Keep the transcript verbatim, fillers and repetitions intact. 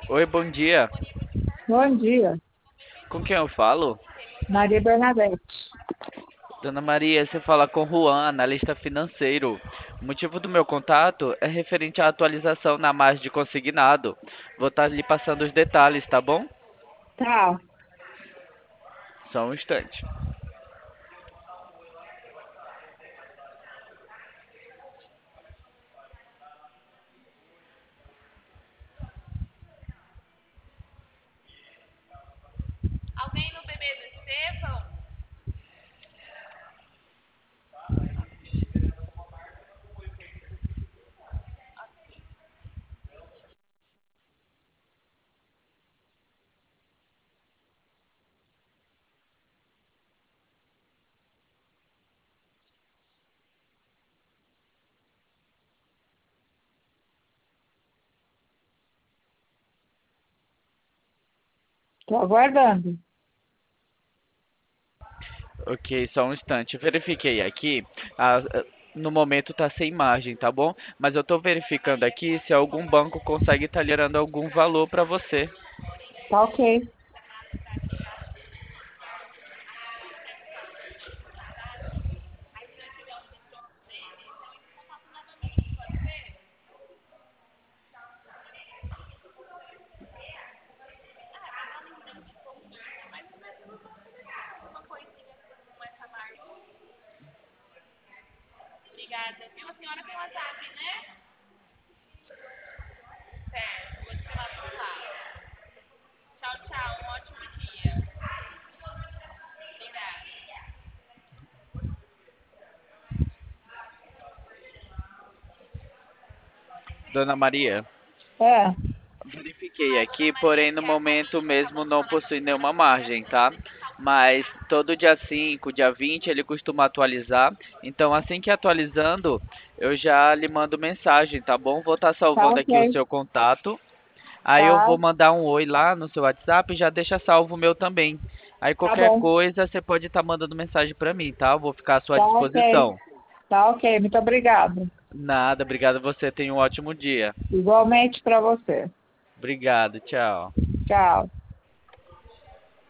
Oi, bom dia. Bom dia, Com quem eu falo? Maria Bernadette. Dona Maria, você fala com Juan, analista financeiro. O motivo do meu contato é referente à atualização na margem de consignado. Vou estar lhe passando os detalhes, tá bom? Tá, Só um instante. Alguém no bebê do Estevão? tô aguardando. Ok, só um instante. Verifiquei aqui. a- a- no momento tá sem margem, tá bom? Mas eu tô verificando aqui se algum banco consegue estar gerando algum valor para você. Tá ok. Obrigada, viu? A senhora tem WhatsApp, né? Certo, vou adicionar no WhatsApp. Tchau, tchau. Um ótimo dia. Obrigada. Dona Maria, É, verifiquei aqui, porém no momento mesmo não possui nenhuma margem, tá? Mas todo dia cinco, dia vinte ele costuma atualizar. Então assim que atualizando, eu já lhe mando mensagem, tá bom? Vou estar tá salvando aqui o ok. seu contato. Aí eu Tá, vou mandar um oi lá no seu WhatsApp e já deixa salvo o meu também. Aí tá qualquer bom. coisa você pode estar mandando mensagem para mim, tá? Eu vou ficar à sua Tá ok. disposição. Tá ok. Muito obrigada. Nada, obrigado a você. Tenha um ótimo dia. Igualmente para você. Obrigado, tchau. Tchau.